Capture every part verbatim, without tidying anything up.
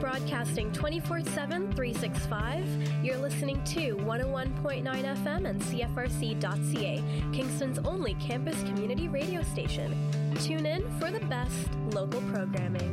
Broadcasting twenty-four seven, three sixty-five, you're listening to one oh one point nine F M and C F R C dot C A, Kingston's only campus community radio station. Tune in for the best local programming.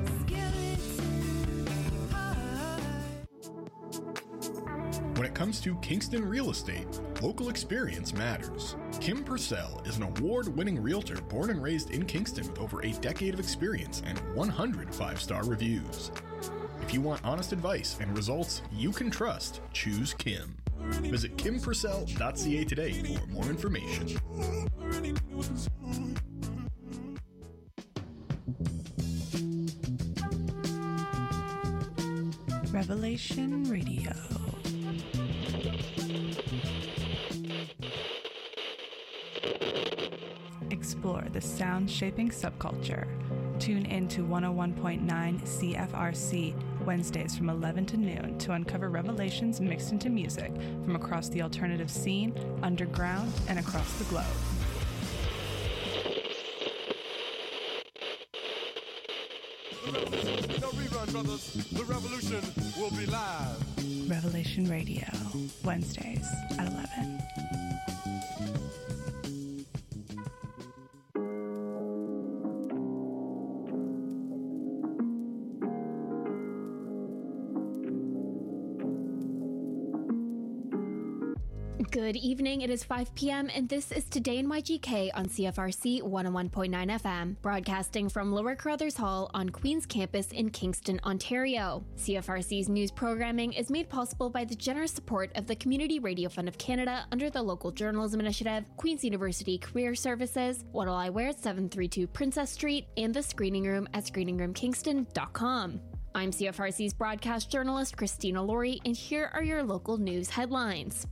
When it comes to Kingston real estate, local experience matters. Kim Purcell is an award-winning realtor born and raised in Kingston with over a decade of experience and one hundred five-star reviews. If you want honest advice and results you can trust, choose Kim. Visit kim purcell dot c a today for more information. Revelation Radio. Explore the sound-shaping subculture. Tune in to one oh one point nine C F R C Wednesdays from eleven to noon to uncover revelations mixed into music from across the alternative scene, underground, and across the globe. No rerun, brothers. The revolution will be live. Revelation Radio, Wednesdays at eleven. Good evening, it is five p.m. and this is Today in Y G K on C F R C one oh one point nine F M, broadcasting from Lower Carruthers Hall on Queen's Campus in Kingston, Ontario. C F R C's news programming is made possible by the generous support of the Community Radio Fund of Canada under the Local Journalism Initiative, Queen's University Career Services, What'll I Wear at seven thirty-two Princess Street, and the Screening Room at screening room kingston dot com. I'm C F R C's broadcast journalist Christina Laurie, and here are your local news headlines.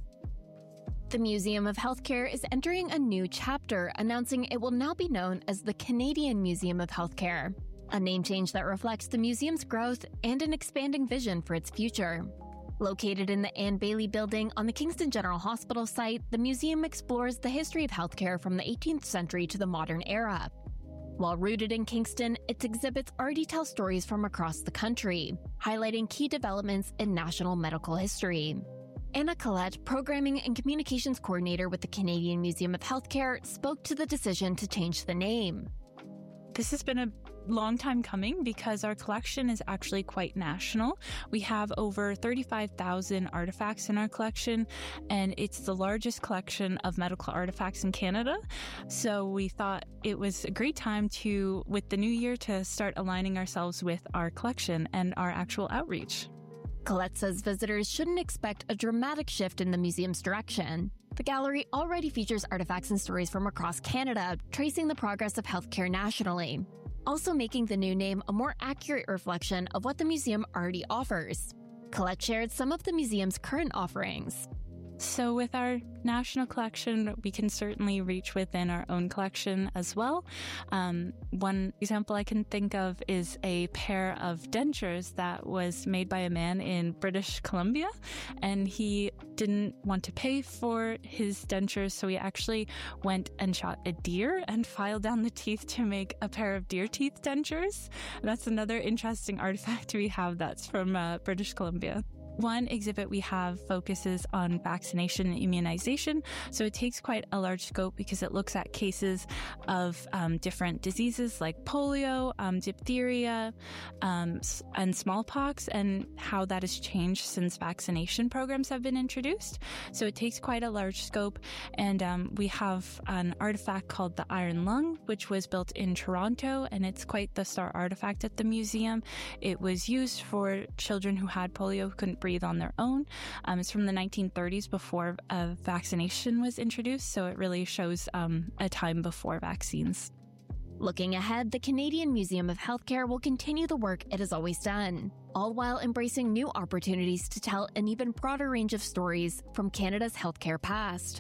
The Museum of Healthcare is entering a new chapter, announcing it will now be known as the Canadian Museum of Healthcare, a name change that reflects the museum's growth and an expanding vision for its future. Located in the Anne Bailey Building on the Kingston General Hospital site, the museum explores the history of healthcare from the eighteenth century to the modern era. While rooted in Kingston, its exhibits already tell stories from across the country, highlighting key developments in national medical history. Anna Collette, Programming and Communications Coordinator with the Canadian Museum of Healthcare, spoke to the decision to change the name. This has been a long time coming because our collection is actually quite national. We have over thirty-five thousand artifacts in our collection, and it's the largest collection of medical artifacts in Canada. So we thought it was a great time to, with the new year, to start aligning ourselves with our collection and our actual outreach. Collette says visitors shouldn't expect a dramatic shift in the museum's direction. The gallery already features artifacts and stories from across Canada, tracing the progress of healthcare nationally, also making the new name a more accurate reflection of what the museum already offers. Collette shared some of the museum's current offerings. So with our national collection, we can certainly reach within our own collection as well. Um, one example I can think of is a pair of dentures that was made by a man in British Columbia, and he didn't want to pay for his dentures, so he actually went and shot a deer and filed down the teeth to make a pair of deer teeth dentures. That's another interesting artifact we have that's from uh, British Columbia. One exhibit we have focuses on vaccination and immunization. So it takes quite a large scope because it looks at cases of um, different diseases like polio, um, diphtheria, um, and smallpox, and how that has changed since vaccination programs have been introduced. So it takes quite a large scope. And um, we have an artifact called the Iron Lung, which was built in Toronto, and it's quite the star artifact at the museum. It was used for children who had polio who couldn't breathe on their own. Um, it's from the nineteen thirties, before uh, vaccination was introduced, so it really shows um, a time before vaccines. Looking ahead, the Canadian Museum of Healthcare will continue the work it has always done, all while embracing new opportunities to tell an even broader range of stories from Canada's healthcare past.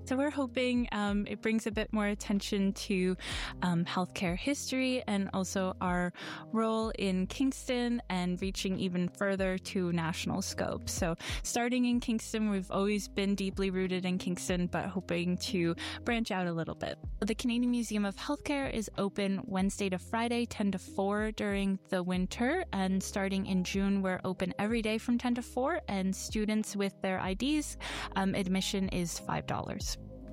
So we're hoping um, it brings a bit more attention to um, healthcare history and also our role in Kingston and reaching even further to national scope. So starting in Kingston, we've always been deeply rooted in Kingston, but hoping to branch out a little bit. The Canadian Museum of Healthcare is open Wednesday to Friday, ten to four during the winter, and starting in June, we're open every day from ten to four, and students with their I Ds, um, admission is five dollars.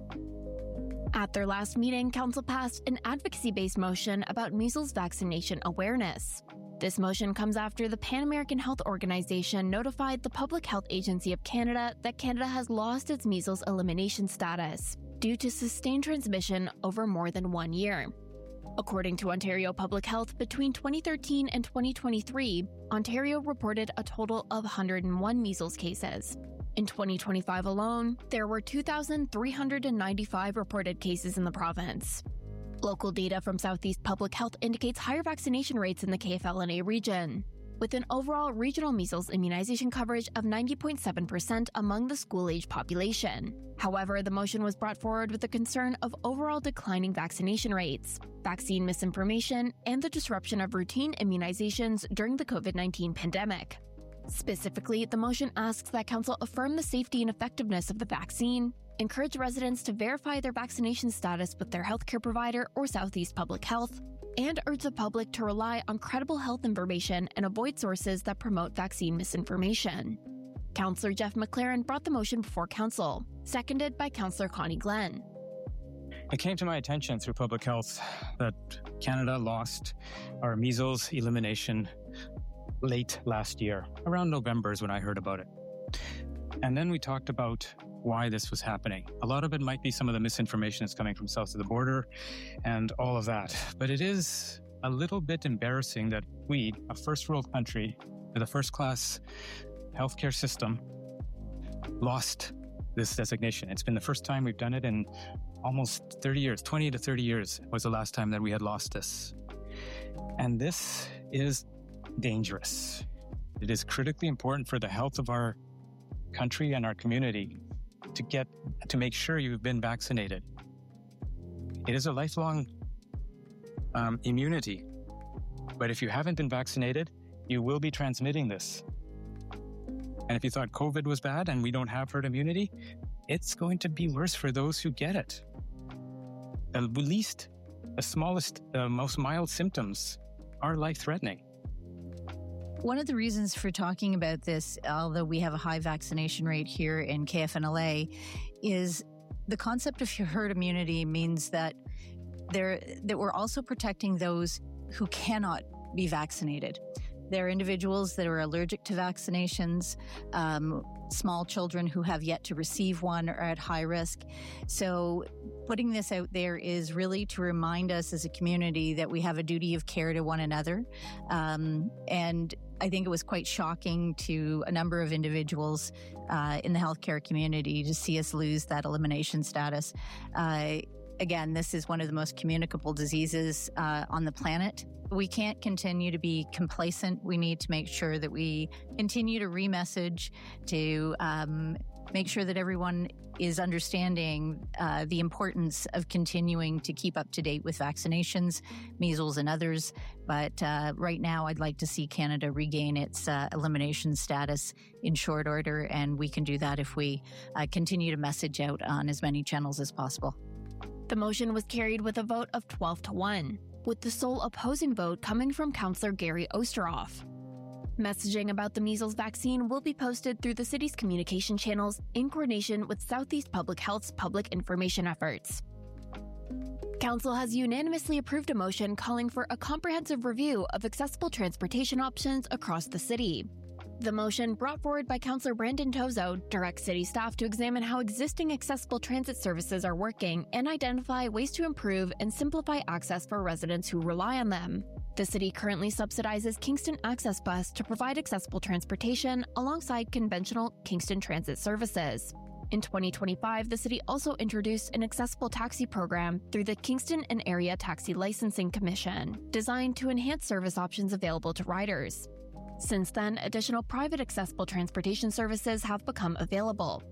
At their last meeting, Council passed an advocacy-based motion about measles vaccination awareness. This motion comes after the Pan American Health Organization notified the Public Health Agency of Canada that Canada has lost its measles elimination status due to sustained transmission over more than one year. According to Ontario Public Health, between twenty thirteen and twenty twenty-three, Ontario reported a total of one hundred one measles cases. In twenty twenty-five alone, there were two thousand three hundred ninety-five reported cases in the province. Local data from Southeast Public Health indicates higher vaccination rates in the K F L N A region, with an overall regional measles immunization coverage of ninety point seven percent among the school-age population. However, the motion was brought forward with the concern of overall declining vaccination rates, vaccine misinformation, and the disruption of routine immunizations during the COVID nineteen pandemic. Specifically, the motion asks that Council affirm the safety and effectiveness of the vaccine, encourage residents to verify their vaccination status with their healthcare provider or Southeast Public Health, and urge the public to rely on credible health information and avoid sources that promote vaccine misinformation. Councillor Jeff McLaren brought the motion before Council, seconded by Councillor Connie Glenn. It came to my attention through Public Health that Canada lost our measles elimination late last year. Around November is when I heard about it. And then we talked about why this was happening. A lot of it might be some of the misinformation that's coming from south of the border and all of that. But it is a little bit embarrassing that we, a first world country with a first-class healthcare system, lost this designation. It's been the first time we've done it in almost thirty years. twenty to thirty years was the last time that we had lost this. And this is dangerous. It is critically important for the health of our country and our community to get to make sure you've been vaccinated. It is a lifelong um, immunity, but if you haven't been vaccinated, you will be transmitting this. And if you thought COVID was bad and we don't have herd immunity, it's going to be worse for those who get it. The least, the smallest, the most mild symptoms are life-threatening. One of the reasons for talking about this, although we have a high vaccination rate here in K F N L A, is the concept of herd immunity means that there that we're also protecting those who cannot be vaccinated. There are individuals that are allergic to vaccinations, um, small children who have yet to receive one are at high risk. So putting this out there is really to remind us as a community that we have a duty of care to one another. Um, and I think it was quite shocking to a number of individuals uh, in the healthcare community to see us lose that elimination status. Uh, again, this is one of the most communicable diseases uh, on the planet. We can't continue to be complacent. We need to make sure that we continue to re-message, to um, make sure that everyone is understanding uh, the importance of continuing to keep up to date with vaccinations, measles and others. But uh, right now, I'd like to see Canada regain its uh, elimination status in short order, and we can do that if we uh, continue to message out on as many channels as possible. The motion was carried with a vote of twelve to one, with the sole opposing vote coming from Councillor Gary Osterhoff. Messaging about the measles vaccine will be posted through the city's communication channels in coordination with Southeast Public Health's public information efforts. Council has unanimously approved a motion calling for a comprehensive review of accessible transportation options across the city. The motion, brought forward by Councillor Brandon Tozo, directs city staff to examine how existing accessible transit services are working and identify ways to improve and simplify access for residents who rely on them. The city currently subsidizes Kingston Access Bus to provide accessible transportation alongside conventional Kingston Transit services. In twenty twenty-five, the city also introduced an accessible taxi program through the Kingston and Area Taxi Licensing Commission, designed to enhance service options available to riders. Since then, additional private accessible transportation services have become available.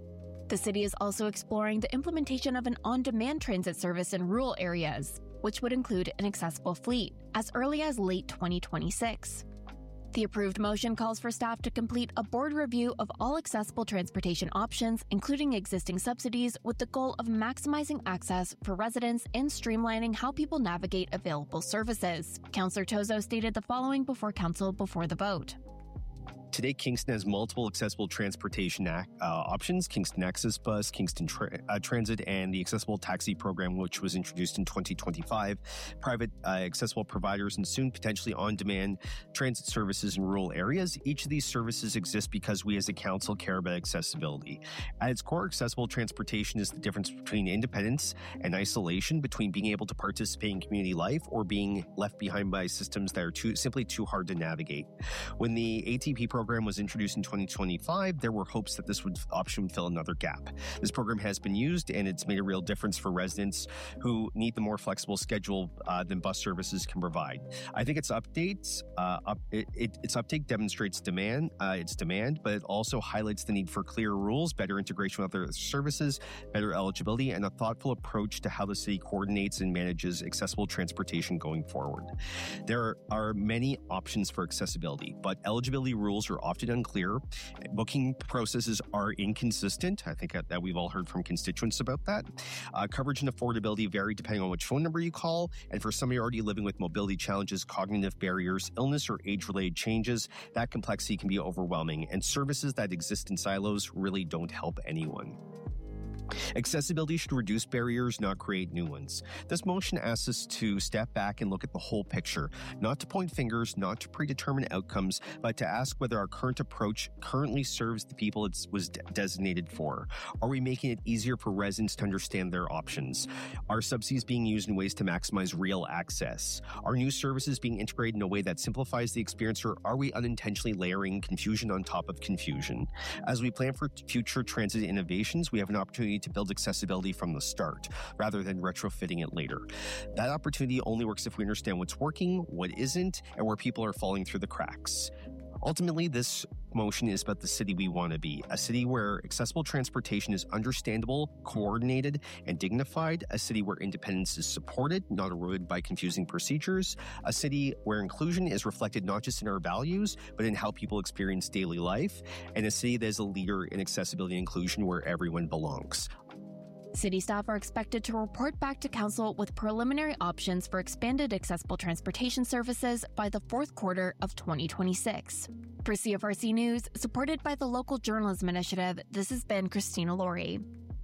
The city is also exploring the implementation of an on-demand transit service in rural areas, which would include an accessible fleet, as early as late twenty twenty-six. The approved motion calls for staff to complete a board review of all accessible transportation options, including existing subsidies, with the goal of maximizing access for residents and streamlining how people navigate available services. Councillor Tozo stated the following before council before the vote. Today, Kingston has multiple accessible transportation uh, options, Kingston Access Bus, Kingston tra- uh, Transit, and the Accessible Taxi Program, which was introduced in twenty twenty-five. Private uh, accessible providers and soon potentially on-demand transit services in rural areas. Each of these services exist because we as a council care about accessibility. At its core, accessible transportation is the difference between independence and isolation, between being able to participate in community life or being left behind by systems that are too simply too hard to navigate. When the A T P program program was introduced in twenty twenty-five, there were hopes that this would option would fill another gap. This program has been used, and it's made a real difference for residents who need the more flexible schedule uh, than bus services can provide. I think its updates, uh, up, it, it, its uptake demonstrates demand, uh, its demand, but it also highlights the need for clear rules, better integration with other services, better eligibility, and a thoughtful approach to how the city coordinates and manages accessible transportation going forward. There are many options for accessibility, but eligibility rules are often unclear. Booking processes are inconsistent. I think that, that we've all heard from constituents about that. Uh, coverage and affordability vary depending on which phone number you call. And for somebody already living with mobility challenges, cognitive barriers, illness, or age-related changes, that complexity can be overwhelming. And services that exist in silos really don't help anyone. Accessibility should reduce barriers, not create new ones. This motion asks us to step back and look at the whole picture, not to point fingers, not to predetermine outcomes, but to ask whether our current approach currently serves the people it was de- designated for. Are we making it easier for residents to understand their options? Are subsidies being used in ways to maximize real access? Are new services being integrated in a way that simplifies the experience, or are we unintentionally layering confusion on top of confusion? As we plan for future transit innovations, we have an opportunity to build accessibility from the start, rather than retrofitting it later. That opportunity only works if we understand what's working, what isn't, and where people are falling through the cracks. Ultimately, this motion is about the city we want to be, a city where accessible transportation is understandable, coordinated, and dignified, a city where independence is supported, not eroded by confusing procedures, a city where inclusion is reflected not just in our values, but in how people experience daily life, and a city that is a leader in accessibility and inclusion where everyone belongs. City staff are expected to report back to council with preliminary options for expanded accessible transportation services by the fourth quarter of twenty twenty-six. For C F R C News, supported by the Local Journalism Initiative, this has been Christina Laurie.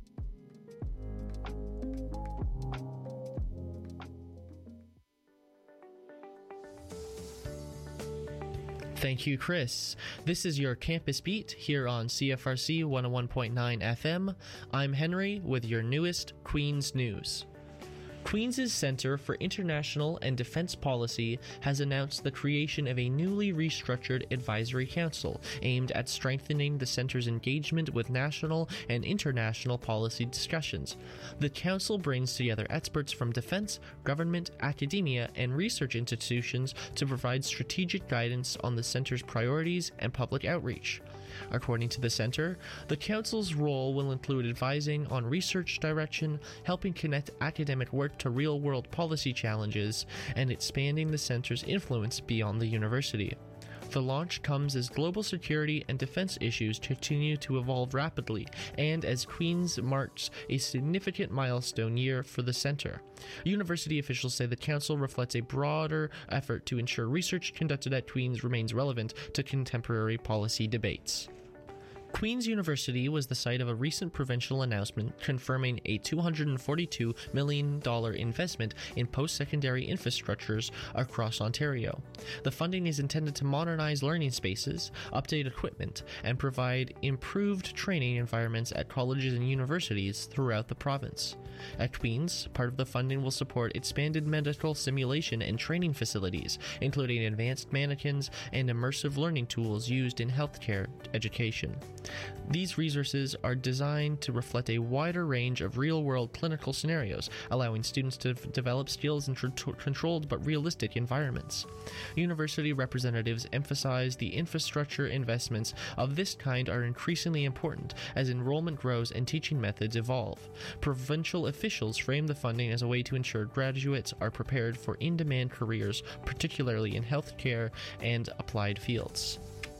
Thank you, Chris. This is your Campus Beat here on C F R C one oh one point nine F M. I'm Henry with your newest Queen's News. Queen's Center for International and Defense Policy has announced the creation of a newly restructured advisory council aimed at strengthening the center's engagement with national and international policy discussions. The council brings together experts from defense, government, academia, and research institutions to provide strategic guidance on the center's priorities and public outreach. According to the center, the council's role will include advising on research direction, helping connect academic work to real-world policy challenges, and expanding the center's influence beyond the university. The launch comes as global security and defense issues continue to evolve rapidly, and as Queen's marks a significant milestone year for the center. University officials say the council reflects a broader effort to ensure research conducted at Queen's remains relevant to contemporary policy debates. Queen's University was the site of a recent provincial announcement confirming a two hundred forty-two million dollars investment in post-secondary infrastructures across Ontario. The funding is intended to modernize learning spaces, update equipment, and provide improved training environments at colleges and universities throughout the province. At Queen's, part of the funding will support expanded medical simulation and training facilities, including advanced mannequins and immersive learning tools used in healthcare education. These resources are designed to reflect a wider range of real-world clinical scenarios, allowing students to f- develop skills in tr- controlled but realistic environments. University representatives emphasize the infrastructure investments of this kind are increasingly important as enrollment grows and teaching methods evolve. Provincial officials frame the funding as a way to ensure graduates are prepared for in-demand careers, particularly in healthcare and applied fields.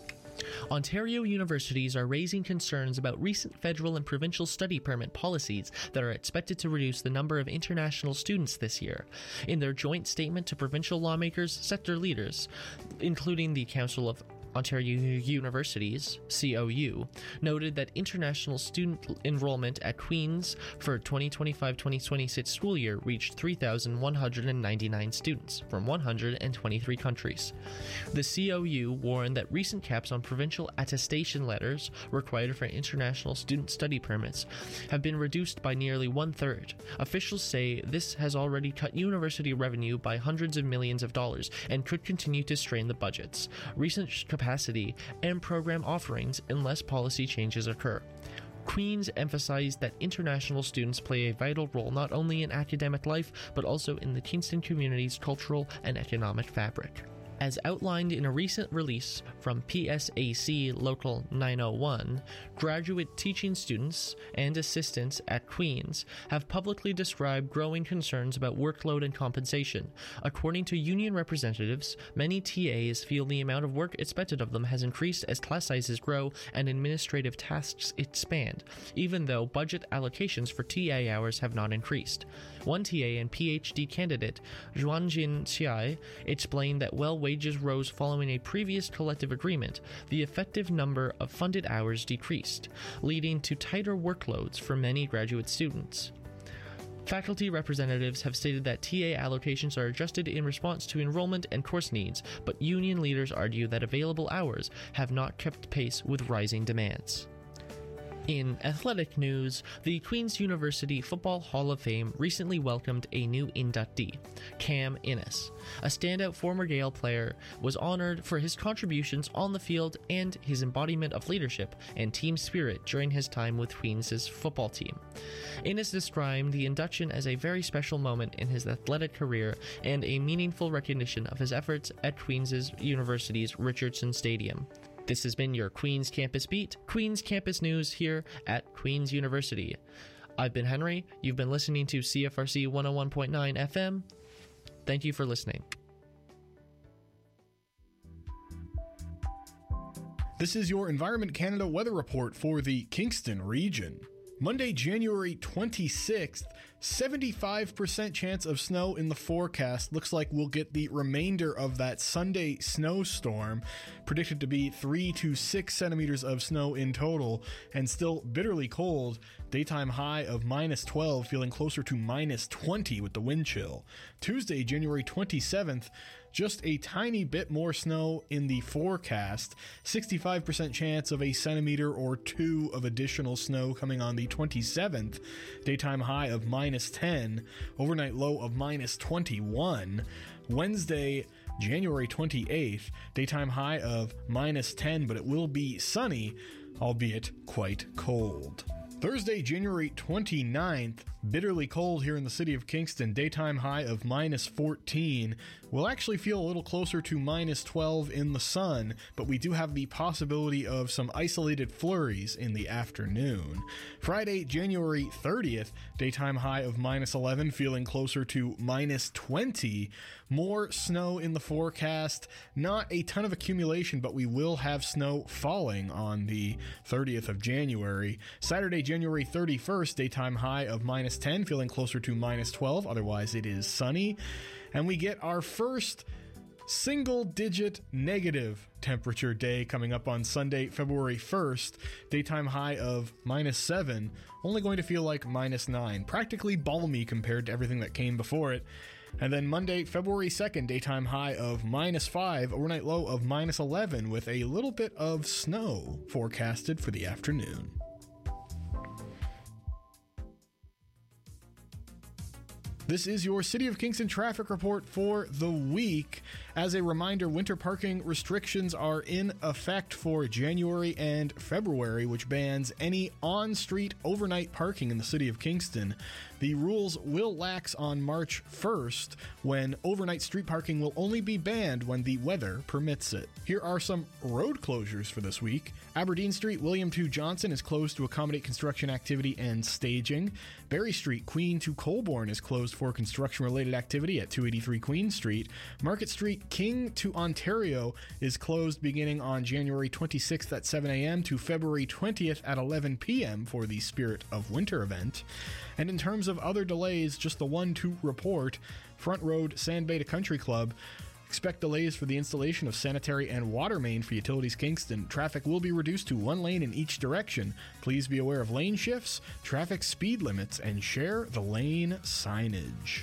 Ontario universities are raising concerns about recent federal and provincial study permit policies that are expected to reduce the number of international students this year. In their joint statement to provincial lawmakers, sector leaders, including the Council of Ontario Universities, C O U, noted that international student enrollment at Queen's for twenty twenty-five twenty twenty-six school year reached three thousand one hundred ninety-nine students from one hundred twenty-three countries. The C O U warned that recent caps on provincial attestation letters required for international student study permits have been reduced by nearly one-third. Officials say this has already cut university revenue by hundreds of millions of dollars and could continue to strain the budgets. Recent capacity and program offerings unless policy changes occur. Queen's emphasized that international students play a vital role not only in academic life but also in the Kingston community's cultural and economic fabric. As outlined in a recent release from P S A C Local nine oh one, graduate teaching students and assistants at Queen's have publicly described growing concerns about workload and compensation. According to union representatives, many T As feel the amount of work expected of them has increased as class sizes grow and administrative tasks expand, even though budget allocations for T A hours have not increased. One T A and P H D candidate, Juanjin Xiai, explained that while wages rose following a previous collective agreement, the effective number of funded hours decreased, leading to tighter workloads for many graduate students. Faculty representatives have stated that T A allocations are adjusted in response to enrollment and course needs, but union leaders argue that available hours have not kept pace with rising demands. In athletic news, the Queen's University Football Hall of Fame recently welcomed a new inductee, Cam Innes. A standout former Gale player was honored for his contributions on the field and his embodiment of leadership and team spirit during his time with Queen's football team. Innes described the induction as a very special moment in his athletic career and a meaningful recognition of his efforts at Queen's University's Richardson Stadium. This has been your Queen's Campus Beat, Queen's Campus News here at Queen's University. I've been Henry. You've been listening to C F R C one oh one point nine F M. Thank you for listening. This is your Environment Canada weather report for the Kingston region. Monday, January twenty-sixth, seventy-five percent chance of snow in the forecast. Looks like we'll get the remainder of that Sunday snowstorm, predicted to be three to six centimeters of snow in total, and still bitterly cold. Daytime high of minus twelve, feeling closer to minus twenty with the wind chill. Tuesday, January twenty-seventh, just a tiny bit more snow in the forecast. sixty-five percent chance of a centimeter or two of additional snow coming on the twenty-seventh. Daytime high of minus ten. Overnight low of minus twenty-one. Wednesday, January twenty-eighth. Daytime high of minus ten, but it will be sunny, albeit quite cold. Thursday, January twenty-ninth, bitterly cold here in the city of Kingston. Daytime high of minus fourteen. We'll actually feel a little closer to minus twelve in the sun, but we do have the possibility of some isolated flurries in the afternoon. Friday, January thirtieth, daytime high of minus eleven, feeling closer to minus twenty. More snow in the forecast. Not a ton of accumulation, but we will have snow falling on the thirtieth of January. Saturday, January thirty-first, daytime high of minus ten, feeling closer to minus twelve. Otherwise, it is sunny. And we get our first single-digit negative temperature day coming up on Sunday, February first. Daytime high of minus seven, only going to feel like minus nine. Practically balmy compared to everything that came before it. And then Monday, February second, daytime high of minus five, overnight low of minus eleven, with a little bit of snow forecasted for the afternoon. This is your City of Kingston traffic report for the week. As a reminder, winter parking restrictions are in effect for January and February, which bans any on-street overnight parking in the City of Kingston. The rules will lax on March first, when overnight street parking will only be banned when the weather permits it. Here are some road closures for this week. Aberdeen Street, William to Johnson is closed to accommodate construction activity and staging. Berry Street, Queen to Colborne is closed for construction-related activity at two eighty-three Queen Street. Market Street, King to Ontario is closed beginning on January twenty-sixth at seven a.m. to February twentieth at eleven p.m. for the Spirit of Winter event. And in terms of other delays, just the one to report. Front Road, Sand Bay to Country Club. Expect delays for the installation of sanitary and water main for Utilities Kingston. Traffic will be reduced to one lane in each direction. Please be aware of lane shifts, traffic speed limits, and share the lane signage.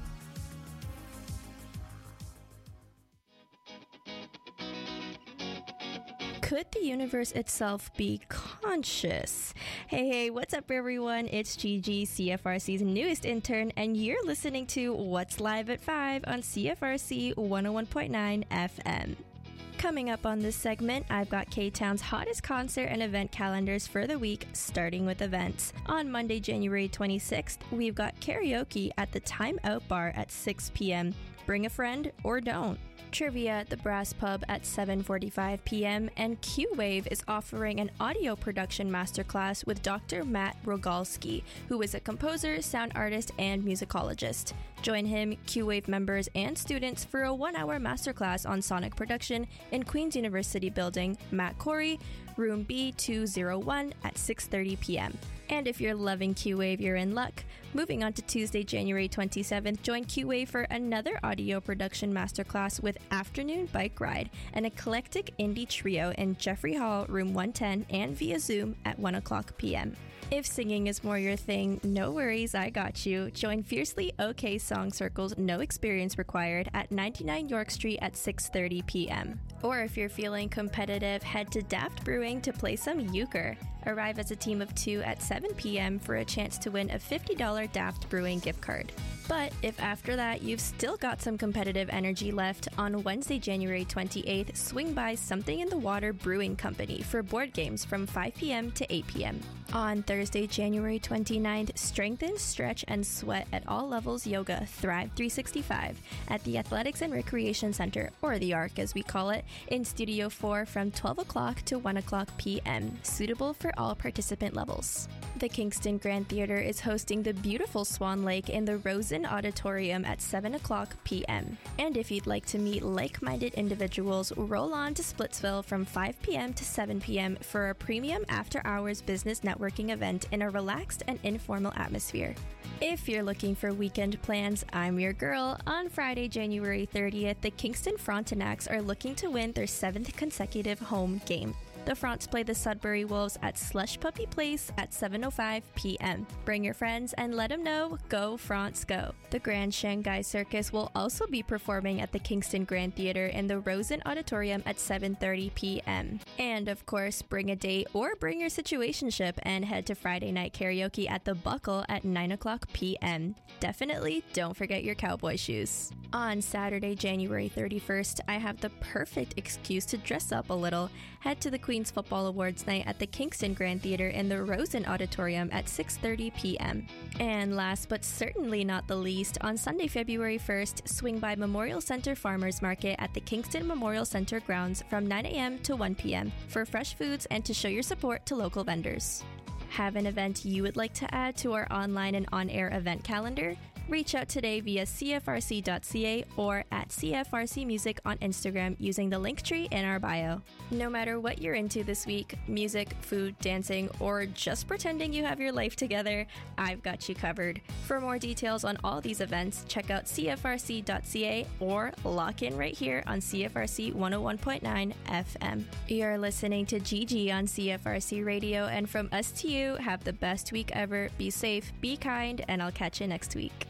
Could the universe itself be conscious? Hey, hey, what's up, everyone? It's Gigi, C F R C's newest intern, and you're listening to What's Live at five on C F R C one oh one point nine F M. Coming up on this segment, I've got K-Town's hottest concert and event calendars for the week, starting with events. On Monday, January twenty-sixth, we've got karaoke at the Time Out Bar at six p.m. Bring a friend or don't. Trivia at the Brass Pub at seven forty-five p.m. and Q-Wave is offering an audio production masterclass with Doctor Matt Rogalski, who is a composer, sound artist, and musicologist. Join him, Q-Wave members, and students for a one-hour masterclass on sonic production in Queen's University Building, Matt Corey, room B two oh one at six thirty p.m. And if you're loving Q-Wave, you're in luck. Moving on to Tuesday, January twenty-seventh, join Q-Wave for another audio production masterclass with Afternoon Bike Ride, an eclectic indie trio in Jeffrey Hall, room one ten, and via Zoom at one o'clock p.m. If singing is more your thing, no worries, I got you. Join Fiercely OK Song Circle's No Experience Required at ninety-nine York Street at six thirty p.m. Or if you're feeling competitive, head to Daft Brewing to play some euchre. Arrive as a team of two at seven p.m. for a chance to win a fifty dollars Daft Brewing gift card. But if after that you've still got some competitive energy left, on Wednesday, January twenty-eighth, swing by Something in the Water Brewing Company for board games from five p.m. to eight p.m. On Thursday, January twenty-ninth, strengthen, stretch, and sweat at all levels yoga Thrive three sixty-five at the Athletics and Recreation Center, or the ARC as we call it, in Studio four from twelve o'clock to one o'clock p.m., suitable for all participant levels. The Kingston Grand Theatre is hosting the beautiful Swan Lake in the Rosen Auditorium at seven o'clock p.m. And if you'd like to meet like-minded individuals, roll on to Splitsville from five p.m. to seven p.m. for a premium after-hours business networking event in a relaxed and informal atmosphere. If you're looking for weekend plans, I'm your girl. On Friday, January thirtieth, the Kingston Frontenacs are looking to win their seventh consecutive home game. The Fronts play the Sudbury Wolves at Slush Puppy Place at seven oh five p.m. Bring your friends and let them know, go Fronts go. The Grand Shanghai Circus will also be performing at the Kingston Grand Theatre in the Rosen Auditorium at seven thirty p.m. And of course, bring a date or bring your situationship and head to Friday night karaoke at the Buckle at nine o'clock p.m. Definitely don't forget your cowboy shoes. On Saturday, January thirty-first, I have the perfect excuse to dress up a little. Head to the Queen's Football Awards night at the Kingston Grand Theatre in the Rosen Auditorium at six thirty p.m. And last but certainly not the least, on Sunday, February first, swing by Memorial Center Farmers Market at the Kingston Memorial Center grounds from nine a.m. to one p.m. for fresh foods and to show your support to local vendors. Have an event you would like to add to our online and on-air event calendar? Reach out today via c f r c dot c a or at C F R C Music on Instagram using the link tree in our bio. No matter what you're into this week, music, food, dancing, or just pretending you have your life together, I've got you covered. For more details on all these events, check out c f r c dot c a or lock in right here on C F R C one oh one point nine F M. You're listening to Gigi on C F R C Radio, and from us to you, have the best week ever. Be safe, be kind, and I'll catch you next week.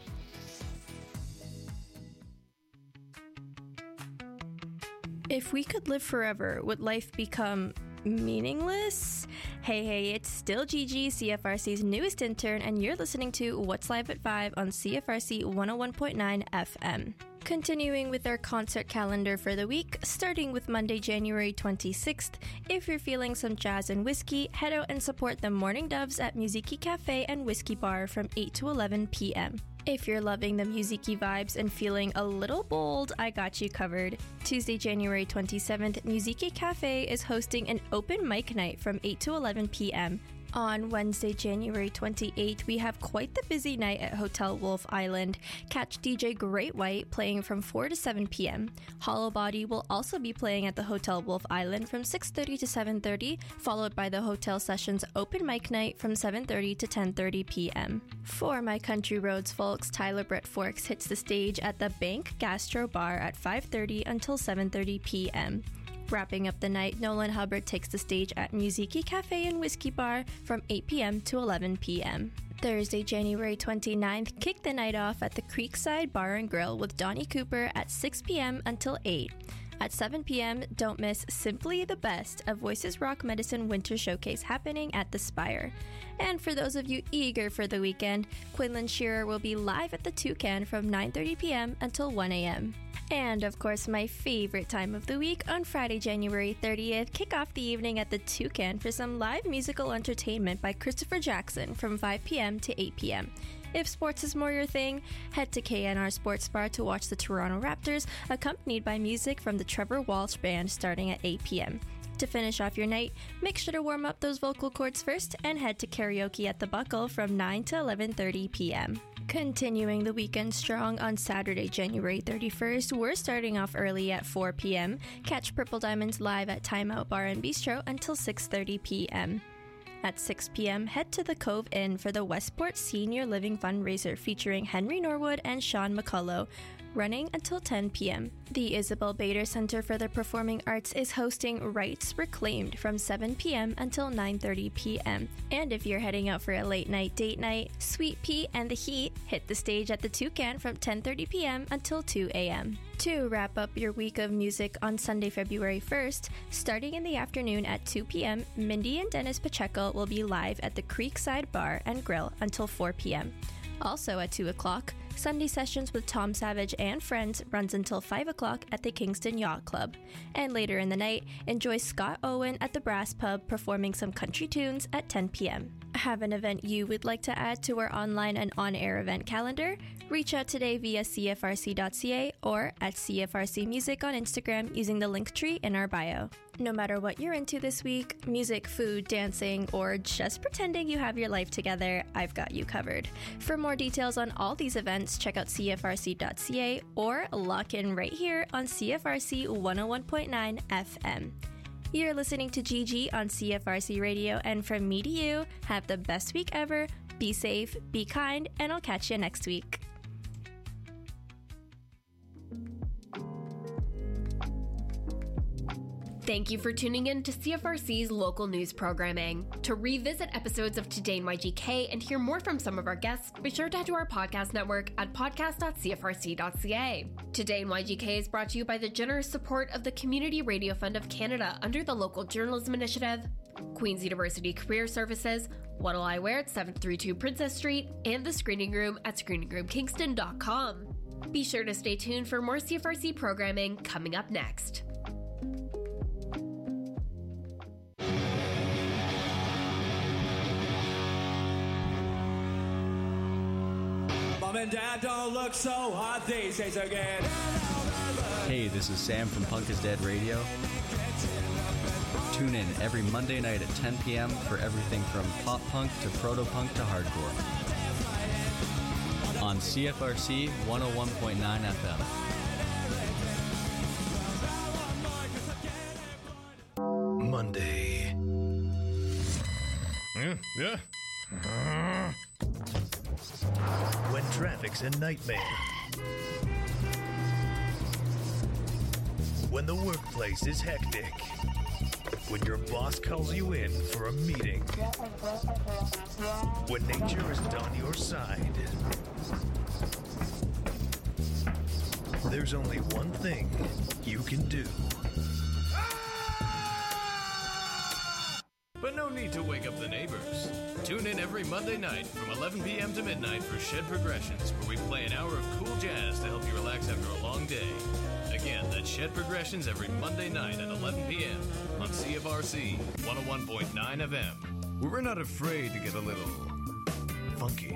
If we could live forever, would life become meaningless? Hey, hey, it's still Gigi, C F R C's newest intern, and you're listening to What's Live at five on C F R C one oh one point nine F M. Continuing with our concert calendar for the week, starting with Monday, January twenty-sixth, if you're feeling some jazz and whiskey, head out and support the Morning Doves at Musiki Cafe and Whiskey Bar from eight to eleven p.m. If you're loving the Musiki vibes and feeling a little bold, I got you covered. Tuesday, January twenty-seventh, Musiki Cafe is hosting an open mic night from eight to eleven p.m. On Wednesday, January twenty-eighth, we have quite the busy night at Hotel Wolf Island. Catch D J Great White playing from four to seven p.m. Hollow Body will also be playing at the Hotel Wolf Island from six thirty to seven thirty, followed by the Hotel Sessions open mic night from seven thirty to ten thirty p.m. For my country roads folks, Tyler Brett Forks hits the stage at the Bank Gastro Bar at five thirty until seven thirty p.m. Wrapping up the night, Nolan Hubbard takes the stage at Musiki Cafe and Whiskey Bar from eight p.m. to eleven p.m. Thursday, January twenty-ninth, kick the night off at the Creekside Bar and Grill with Donnie Cooper at six p.m. until eight. At seven p.m., don't miss Simply the Best, a Voices Rock Medicine Winter Showcase happening at the Spire. And for those of you eager for the weekend, Quinlan Shearer will be live at the Toucan from nine thirty p.m. until one a.m. And of course, my favorite time of the week, on Friday, January thirtieth, kick off the evening at the Toucan for some live musical entertainment by Christopher Jackson from five p.m. to eight p.m. If sports is more your thing, head to K N R Sports Bar to watch the Toronto Raptors, accompanied by music from the Trevor Walsh Band starting at eight p.m. To finish off your night, make sure to warm up those vocal cords first and head to karaoke at the Buckle from nine to eleven thirty p.m. Continuing the weekend strong, on Saturday, January thirty-first, we're starting off early at four p.m. Catch Purple Diamonds live at Time Out Bar and Bistro until six thirty p.m. At six p.m., head to the Cove Inn for the Westport Senior Living Fundraiser featuring Henry Norwood and Sean McCullough, running until ten p.m. The Isabel Bader Center for the Performing Arts is hosting Rights Reclaimed from seven p.m. until nine thirty p.m. And if you're heading out for a late night date night, Sweet Pea and the Heat hit the stage at the Toucan from ten thirty p.m. until two a.m. To wrap up your week of music, on Sunday, February first, starting in the afternoon at two p.m., Mindy and Dennis Pacheco will be live at the Creekside Bar and Grill until four p.m. Also at two o'clock, Sunday Sessions with Tom Savage and Friends runs until five o'clock at the Kingston Yacht Club. And later in the night, enjoy Scott Owen at the Brass Pub performing some country tunes at ten p.m. Have an event you would like to add to our online and on-air event calendar? Reach out today via C F R C dot C A or at C F R C Music on Instagram using the link tree in our bio. No matter what you're into this week, music, food, dancing, or just pretending you have your life together, I've got you covered. For more details on all these events, check out C F R C dot C A or lock in right here on C F R C one oh one point nine F M. You're listening to Gigi on C F R C Radio, and from me to you, have the best week ever, be safe, be kind, and I'll catch you next week. Thank you for tuning in to C F R C's local news programming. To revisit episodes of Today in Y G K and hear more from some of our guests, be sure to head to our podcast network at podcast dot C F R C dot C A. Today in Y G K is brought to you by the generous support of the Community Radio Fund of Canada under the Local Journalism Initiative, Queen's University Career Services, What'll I Wear at seven thirty-two Princess Street, and the Screening Room at screening room kingston dot com. Be sure to stay tuned for more C F R C programming coming up next. Mom and Dad don't look so hot these days again. Hey, this is Sam from Punk is Dead Radio. Tune in every Monday night at ten p.m. for everything from pop punk to proto punk to hardcore. On C F R C one oh one point nine F M. Monday. Yeah, yeah. Uh. When traffic's a nightmare. When the workplace is hectic. When your boss calls you in for a meeting. When nature isn't on your side. There's only one thing you can do. but no need to wake up the neighbors. Tune in every Monday night from eleven p.m. to midnight for Shed Progressions, where we play an hour of cool jazz to help you relax after a long day. Again, that's Shed Progressions every Monday night at eleven p.m. on C F R C one oh one point nine F M. We're not afraid to get a little funky.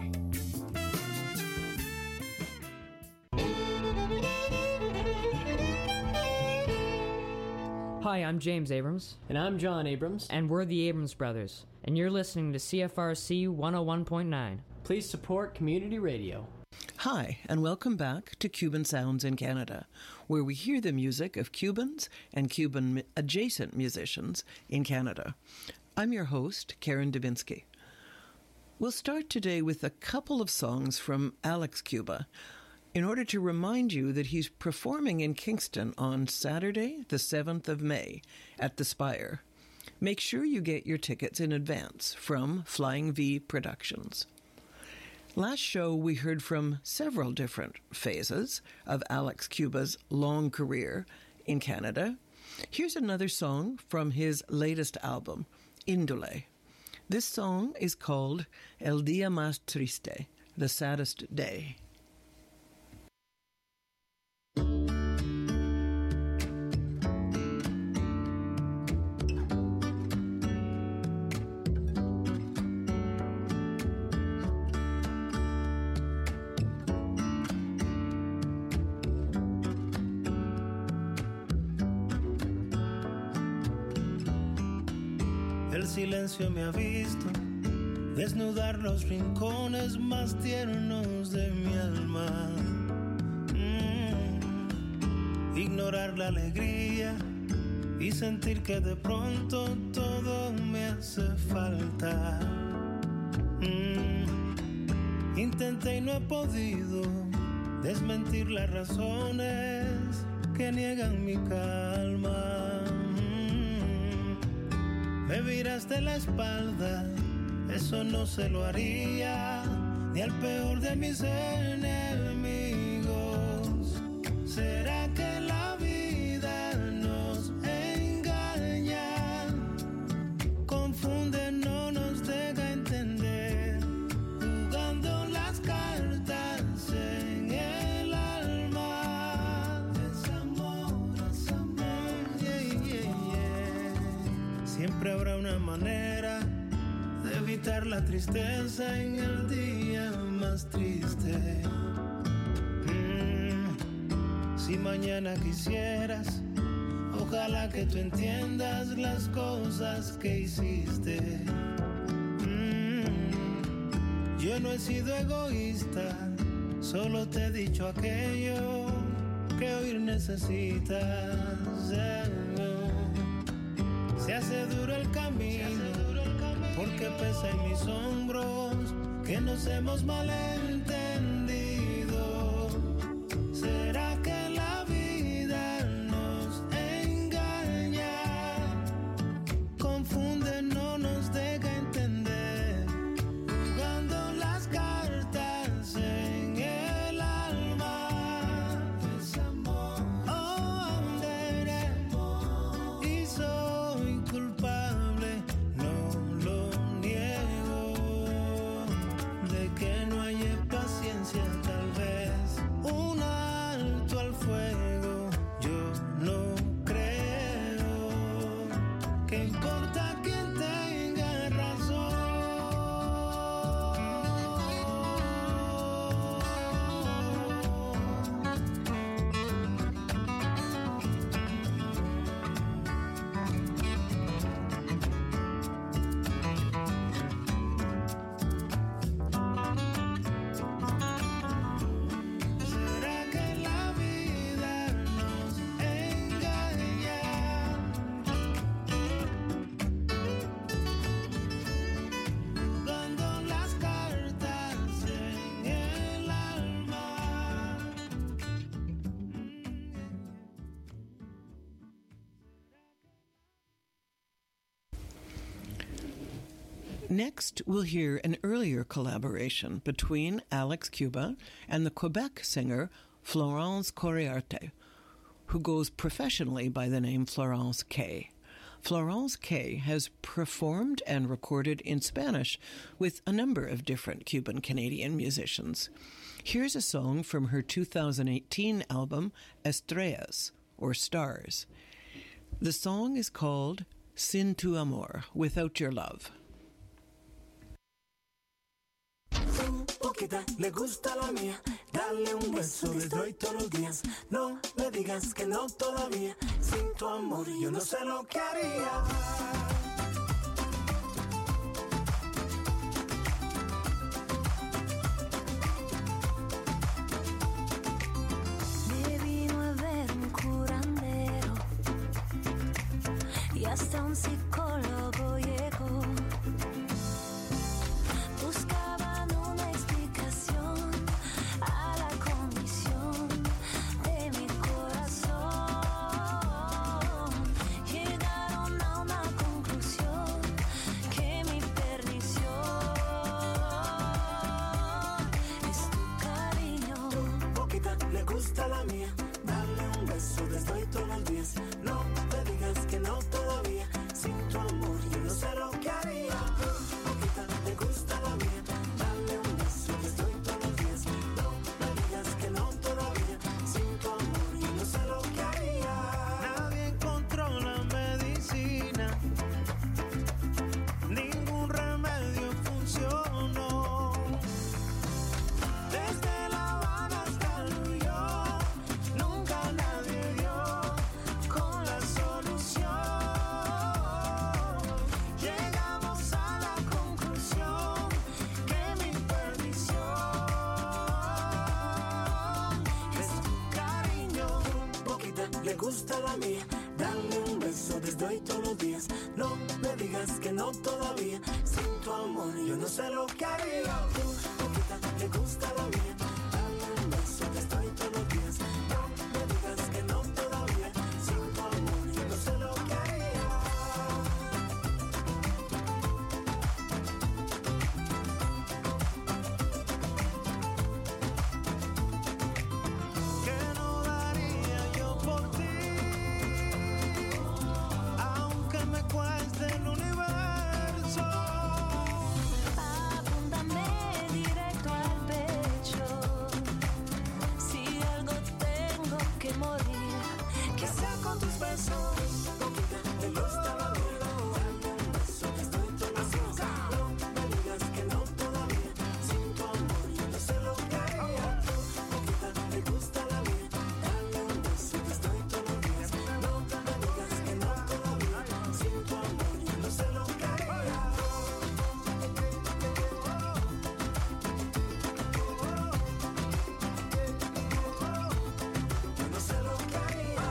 Hi, I'm James Abrams. And I'm John Abrams. And we're the Abrams Brothers. And you're listening to C F R C one oh one point nine. Please support community radio. Hi, and welcome back to Cuban Sounds in Canada, where we hear the music of Cubans and Cuban-adjacent musicians in Canada. I'm your host, Karen Dubinsky. We'll start today with a couple of songs from Alex Cuba, in order to remind you that he's performing in Kingston on Saturday, the seventh of May, at the Spire. Make sure you get your tickets in advance from Flying V Productions. Last show, we heard from several different phases of Alex Cuba's long career in Canada. Here's another song from his latest album, Indole. This song is called El Día Más Triste, the saddest day. El silencio me ha visto desnudar los rincones más tiernos de mi alma. Mm. Ignorar la alegría y sentir que de pronto todo me hace falta. Mm. Intenté y no he podido desmentir las razones que niegan mi calma. Me viraste la espalda, eso no se lo haría ni al peor de mis enemigos. ¿Será que la vida nos engaña? Confunde, no nos deja entender, jugando las cartas en el alma. Desamor, desamor, yeah, yeah, yeah. Siempre habrá una manera de evitar la tristeza en el día más triste. Mm, si mañana quisieras, ojalá que tú entiendas las cosas que hiciste. Mm, yo no he sido egoísta, solo te he dicho aquello que oír necesitas. Se hace duro el camino, porque pesa en mis hombros que nos hemos malentendido. ¿Será que la vida nos engaña? Confunde, no nos deja entender, jugando las cartas en el alma. Desamor, oh, anderé, y soy culpable, no lo niego, de que no haya paciencia, tal vez un alto al fuego, yo no creo. ¿Qué importa quién tenga razón? ¿Será que la vida nos engaña? Jugando las cartas en el alma. Next, we'll hear an earlier collaboration between Alex Cuba and the Quebec singer Florence Coriarte, who goes professionally by the name Florence K. Florence Kay has performed and recorded in Spanish with a number of different Cuban-Canadian musicians. Here's a song from her two thousand eighteen album, Estrellas, or Stars. The song is called Sin Tu Amor, Without Your Love. Tu boquita le gusta la mía, dale un beso, les doy todos los días. No me digas que no todavía, sin tu amor yo no sé lo que haría. Me vino a ver un curandero y hasta un psicólogo llegó. Buscaban una explicación a la condición de mi corazón. Llegaron a una conclusión que mi perdición es tu cariño. Tu boquita le gusta la mía, dale un beso, les doy todos los días. No me digas que no todavía, sin tu amor yo no sé lo que haría. Tu boquita le gusta la mía, dale un beso, les doy todos los días. No me digas que no todavía, sin tu amor yo no sé lo que haría. Nadie encontró la medicina, ningún remedio funcionó. Desde La Habana hasta New York, nunca nadie dio con la solución. Llegamos a la conclusión que mi perdición es tu cariño. Tu boquita le gusta la mía, dale un beso, les doy todos los días. No me digas que no todavía, sin tu amor yo no sé lo que haría. Tu boquita le gusta la mía, dale un beso, les doy todos los días. No me digas que no todavía, sin tu amor yo no sé lo que haría. Que no daría yo por ti, aunque me cueste el universo. Apúntame directo al pecho. Si algo tengo que morir, Que sea con tus besos. Boquita le gusta la mía, dale un beso, les doy todos los días. No me digas que no todavía, sin tu amor yo no sé lo que haría. Tu boquita le gusta la mía, dale un beso, les doy todos los días. No me digas que no todavía, sin tu amor yo no sé lo que haría. Yo no sé lo que haría.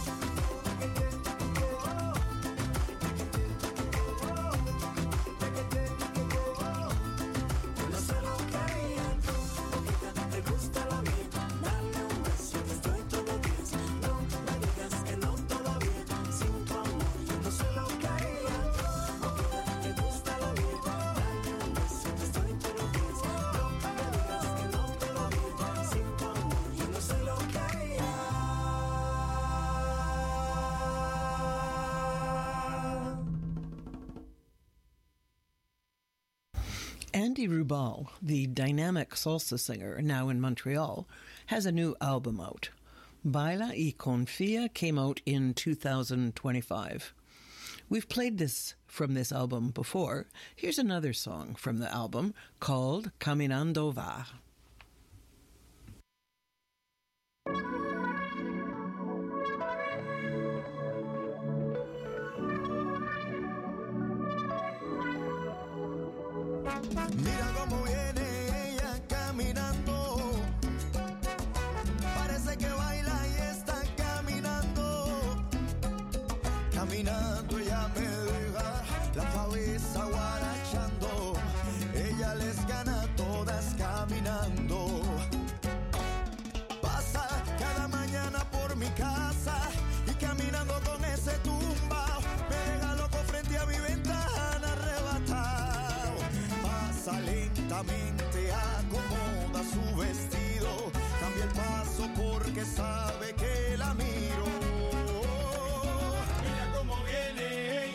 Yo no sé lo que haría. Tu boquita te gusta la mía, dale un beso, les doy todos los días. No me digas que no todavía, sin tu amor yo no sé lo que haría. Tu boquita te gusta la mía, dale un beso, les doy todos los días. No me digas que no todavía, sin tu amor yo no sé lo que haría. Andy Rubal, the dynamic salsa singer now in Montreal, has a new album out. Baila y Confia came out in two thousand twenty-five. We've played this from this album before. Here's another song from the album called Caminando Va. Mira cómo viene ella caminando, parece que baila y está caminando. Caminando ella me deja la cabeza guarachando, ella les gana a todas caminando. Pasa cada mañana por mi casa y caminando con ese tumbao, me deja loco frente a mi ventana arrebatado. Pasa lentamente, acomoda su vestido, cambia el paso porque sabe que la miro. Mira cómo viene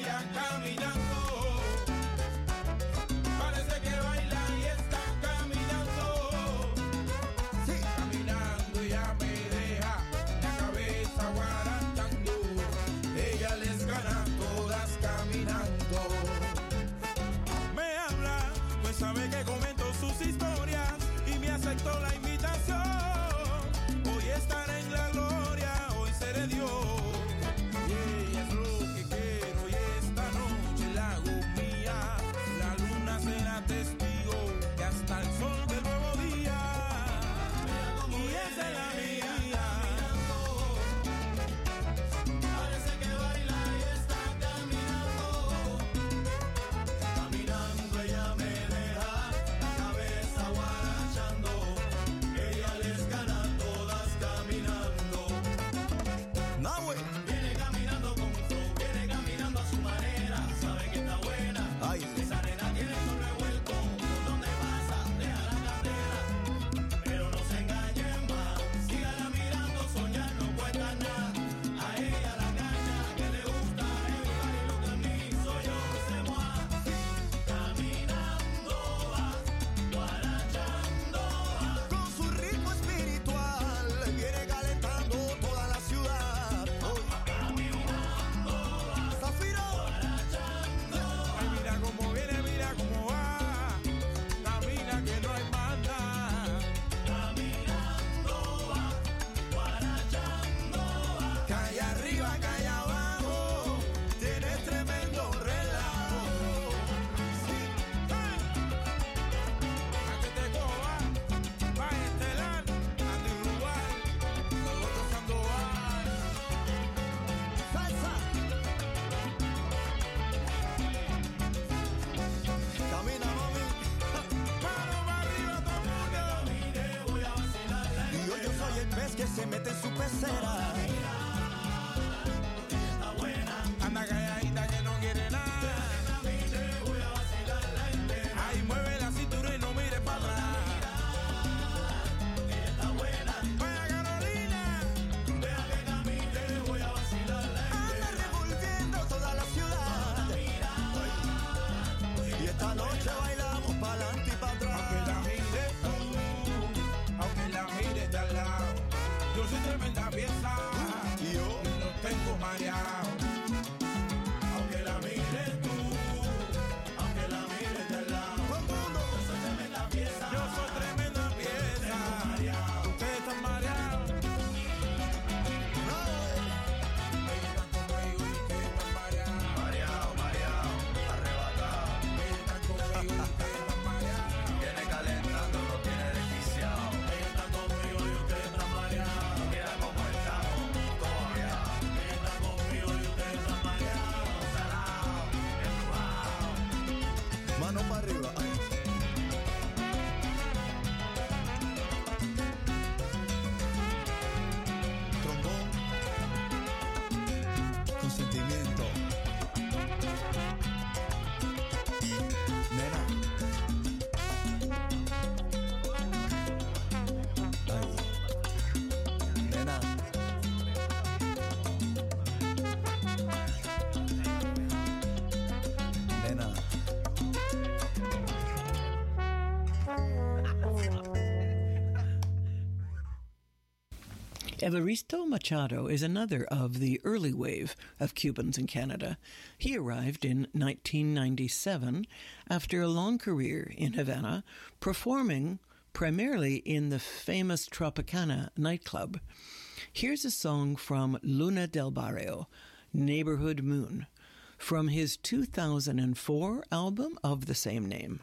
Evaristo Machado is another of the early wave of Cubans in Canada. He arrived in nineteen ninety-seven after a long career in Havana, performing primarily in the famous Tropicana nightclub. Here's a song from Luna del Barrio, Neighborhood Moon, from his two thousand four album of the same name.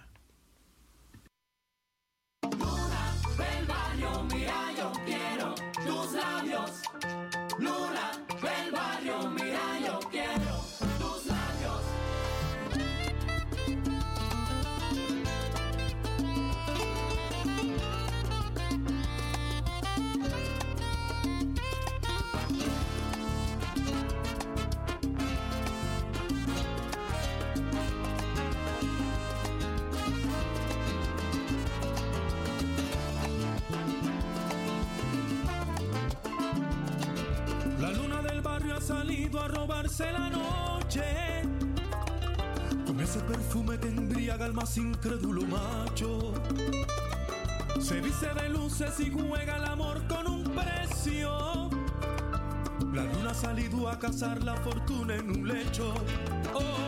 Salido a robarse la noche, con ese perfume que embriaga al más incrédulo macho. Se viste de luces y juega el amor con un precio. La luna ha salido a cazar la fortuna en un lecho. Oh.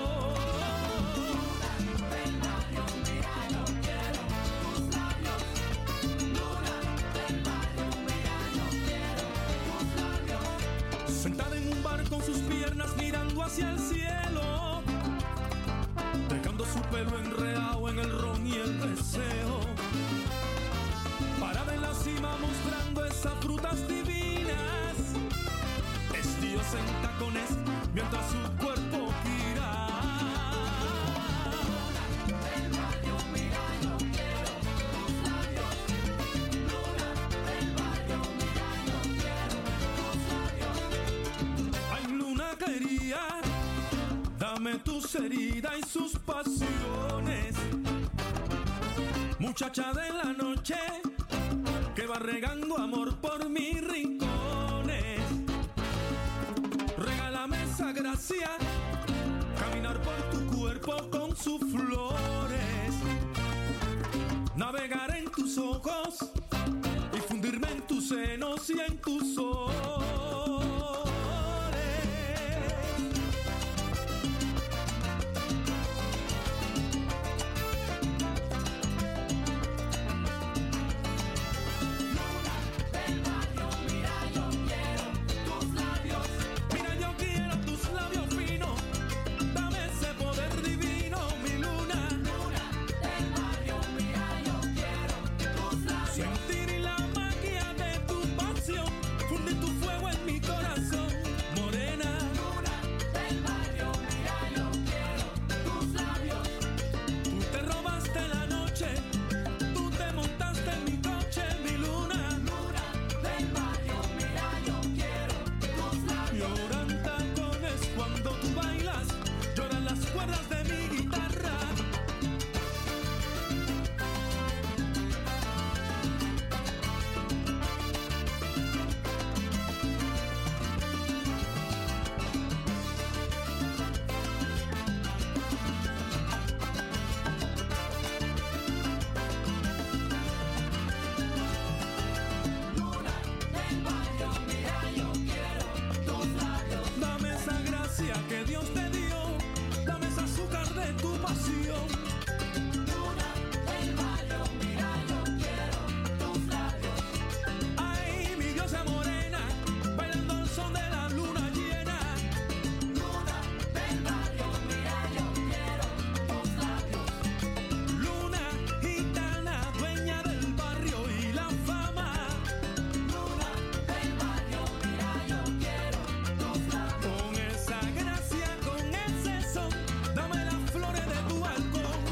Con sus piernas mirando hacia el cielo, dejando su pelo enredado en el ron y el deseo. Parada en la cima mostrando esas frutas divinas, es Dios en tacones mientras su cuerpo gira. Dame tus heridas y sus pasiones, muchacha de la noche que va regando amor por mis rincones. Regálame esa gracia, caminar por tu cuerpo con sus flores, navegar en tus ojos y fundirme en tus senos y en tus ojos. Sentir la magia de tu pasión, fundir tu fuego en mi corazón, morena. Luna del barrio, mira, yo quiero tus labios. Tú te robaste la noche, tú te montaste en mi coche, mi luna. Luna del barrio, mira, yo quiero tus labios. Lloran tacones cuando tú bailas, lloran las cuerdas de mi guitarra. Dame esa gracia que Dios te dio, dame ese azúcar de tu pasión. Luna del barrio, mira, yo quiero tus labios. Ay, mi diosa morena, bailando al son de la luna llena. Luna del barrio, mira, yo quiero tus labios. Luna gitana, dueña del barrio y la fama. Luna del barrio, mira, yo quiero tus labios. Con esa gracia, con ese son, dame las flores de tu balcón.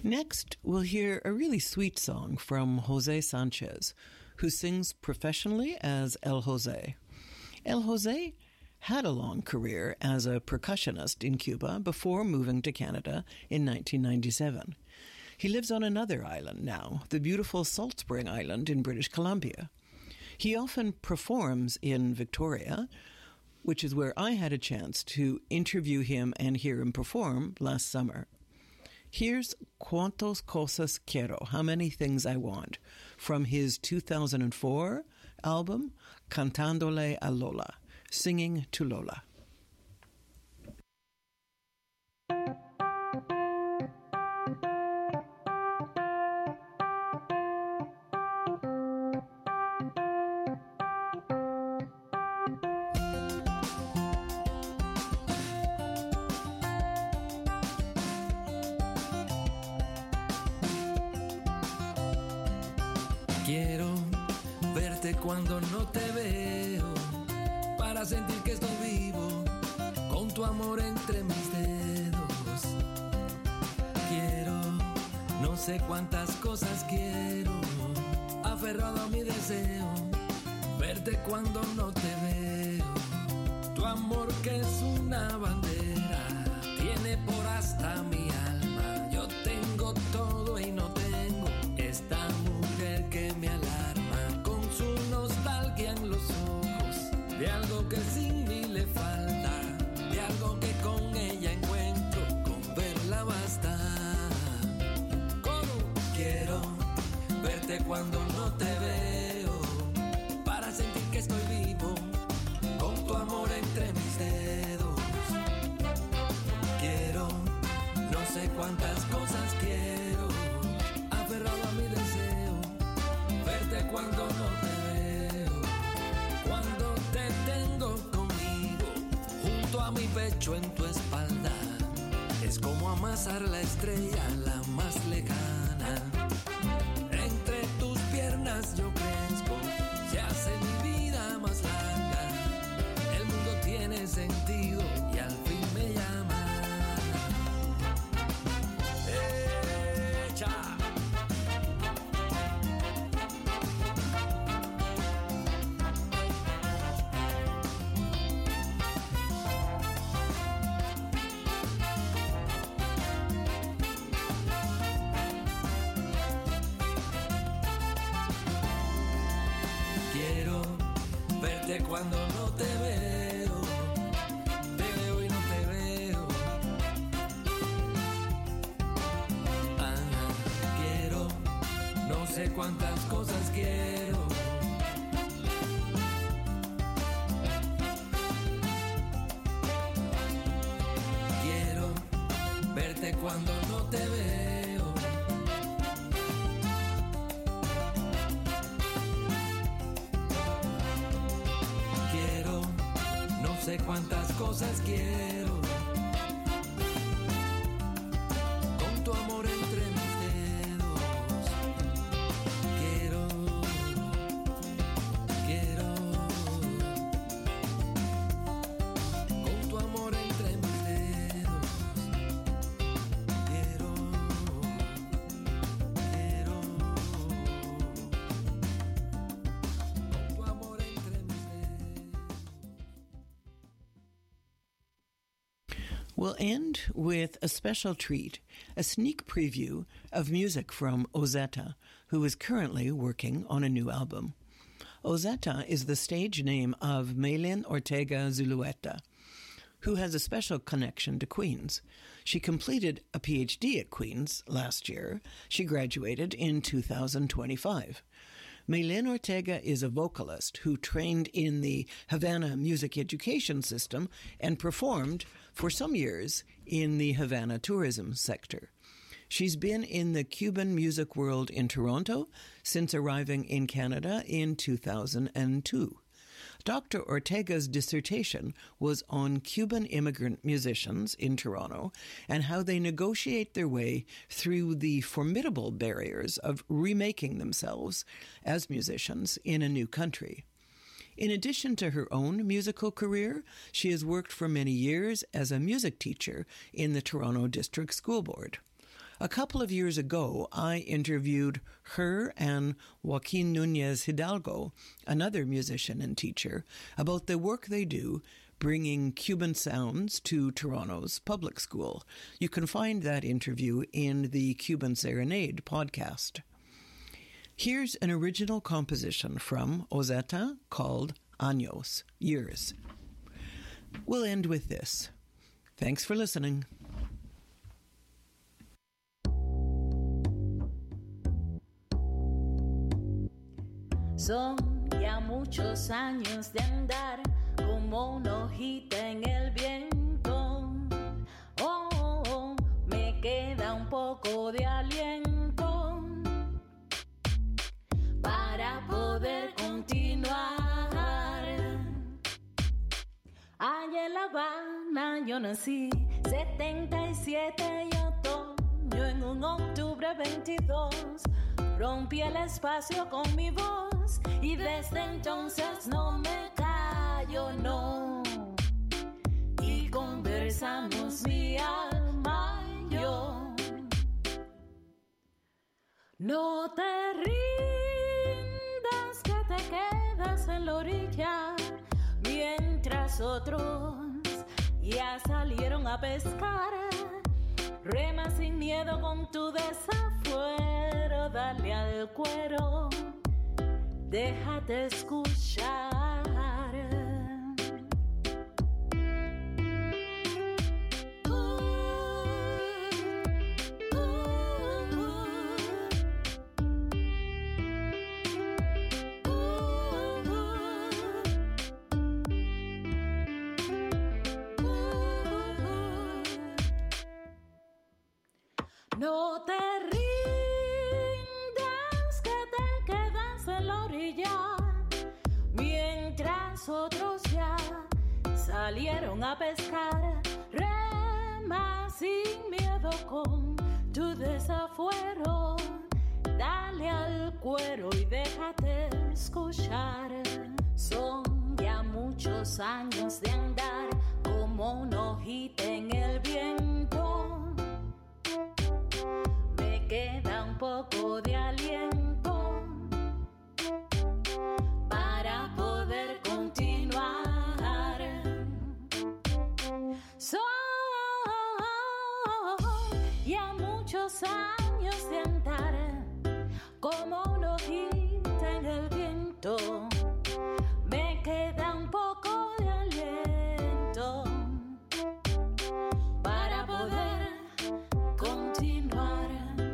Next, we'll hear a really sweet song from Jose Sanchez, who sings professionally as El Jose. El Jose had a long career as a percussionist in Cuba before moving to Canada in nineteen ninety-seven. He lives on another island now, the beautiful Salt Spring Island in British Columbia. He often performs in Victoria, which is where I had a chance to interview him and hear him perform last summer. Here's Cuantas Cosas Quiero, How Many Things I Want, from his two thousand four album, Cantándole a Lola, Singing to Lola. Quiero verte cuando no te veo, para sentir que estoy vivo, con tu amor entre mis dedos. Quiero, no sé cuántas cosas quiero, aferrado a mi deseo, verte cuando no te veo. Tu amor que es una bandera, tiene por hasta mi alma. Yo tengo todo y no tengo esta mujer que me alarma, con su nostalgia en los ojos, de algo que sin mí le falta, de algo que con ella encuentro, con verla basta. Como quiero verte cuando no te veo, para sentir que estoy vivo, con tu amor entre mis dedos. Quiero, no sé cuántas cosas quiero, aferrado a mi deseo, verte cuando no te veo, cuando te tengo conmigo, junto a mi pecho en tu espalda, es como amasar la estrella la más lejana. Entre tus piernas yo crezco, se hace mi vida más larga, el mundo tiene sentido y al fin me llama. Echa. Quiero verte cuando no te veo, te veo y no te veo. Ah, quiero, no sé cuántas cosas quiero. Quiero verte cuando no te veo. Quiero, no sé cuántas cosas quiero, con tu amor entre mis dedos. Quiero, quiero, con tu amor entre mis dedos. Quiero, quiero, con tu amor entre mis dedos. We'll end with a special treat, a sneak preview of music from Ozetta, who is currently working on a new album. Ozetta is the stage name of Maylin Ortega Zulueta, who has a special connection to Queens. She completed a P H D at Queens last year. She graduated in two thousand twenty-five. Maylin Ortega is a vocalist who trained in the Havana Music Education System and performed for some years in the Havana tourism sector. She's been in the Cuban music world in Toronto since arriving in Canada in two thousand two. Doctor Ortega's dissertation was on Cuban immigrant musicians in Toronto and how they negotiate their way through the formidable barriers of remaking themselves as musicians in a new country. In addition to her own musical career, she has worked for many years as a music teacher in the Toronto District School Board. A couple of years ago, I interviewed her and Joaquin Nunez Hidalgo, another musician and teacher, about the work they do bringing Cuban sounds to Toronto's public school. You can find that interview in the Cuban Serenade podcast. Here's an original composition from Ozeta called Años, Years. We'll end with this. Thanks for listening. Son ya muchos años de andar como una hojita en el viento. Oh, oh, oh, me queda un poco de aliento para poder continuar. Allá en La Habana yo nací, setenta y siete y otoño, en un octubre veintidós. Rompí el espacio con mi voz y desde entonces no me callo, no. Y conversamos mi alma y yo. No te rindas que te quedas en la orilla mientras otros ya salieron a pescar. Rema sin miedo con tu desafuero, dale al cuero, déjate escuchar. No te rindas que te quedas en la orilla mientras otros ya salieron a pescar. Rema sin miedo con tu desafuero, dale al cuero y déjate escuchar. Son ya muchos años de andar como una hojita en el viento. Me queda un poco de aliento para poder continuar. Son ya muchos años de andar como una hojita en el viento. Me queda un poco de aliento para poder continuar.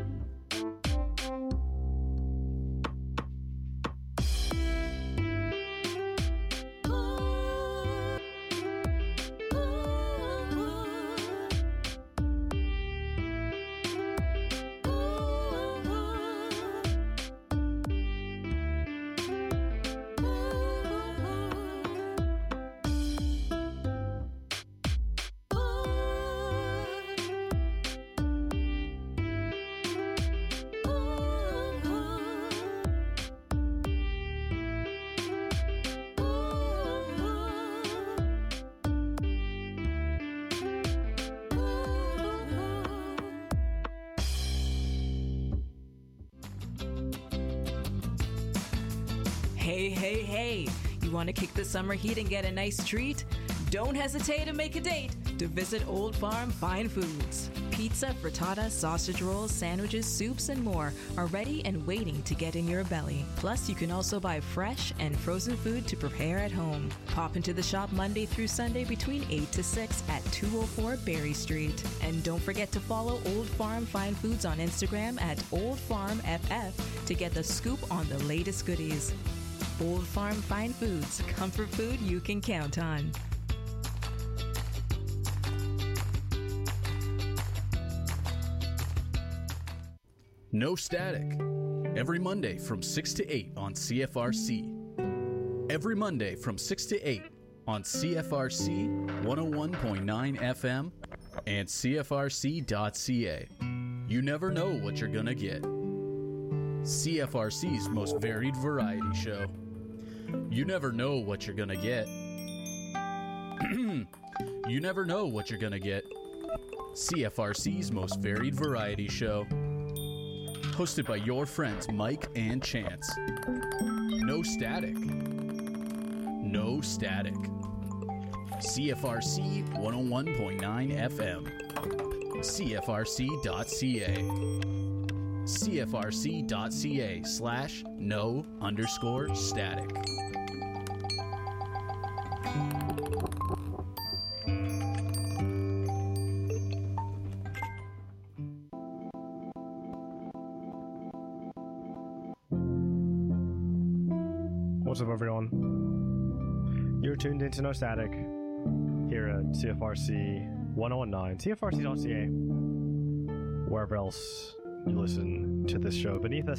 Hey, hey, hey! You want to kick the summer heat and get a nice treat? Don't hesitate to make a date to visit Old Farm Fine Foods. Pizza, frittata, sausage rolls, sandwiches, soups, and more are ready and waiting to get in your belly. Plus, you can also buy fresh and frozen food to prepare at home. Pop into the shop Monday through Sunday between eight to six at two oh four Berry Street. And don't forget to follow Old Farm Fine Foods on Instagram at Old Farm F F to get the scoop on the latest goodies. Old Farm Fine Foods, comfort food you can count on. No Static. Every Monday from six to eight on C F R C. Every Monday from six to eight on C F R C one oh one point nine F M and C F R C dot C A. You never know what you're gonna get. C F R C's most varied variety show. You never know what you're gonna get. You never know what you're gonna get. C F R C's most varied variety show. Hosted by your friends Mike and Chance. No static. No static. C F R C one oh one point nine F M. C F R C dot C A. C F R C dot C A slash no underscore static. What's up, everyone? You're tuned into No Static here at C F R C one oh one point nine, C F R C dot C A, wherever else you listen to this show. Beneath us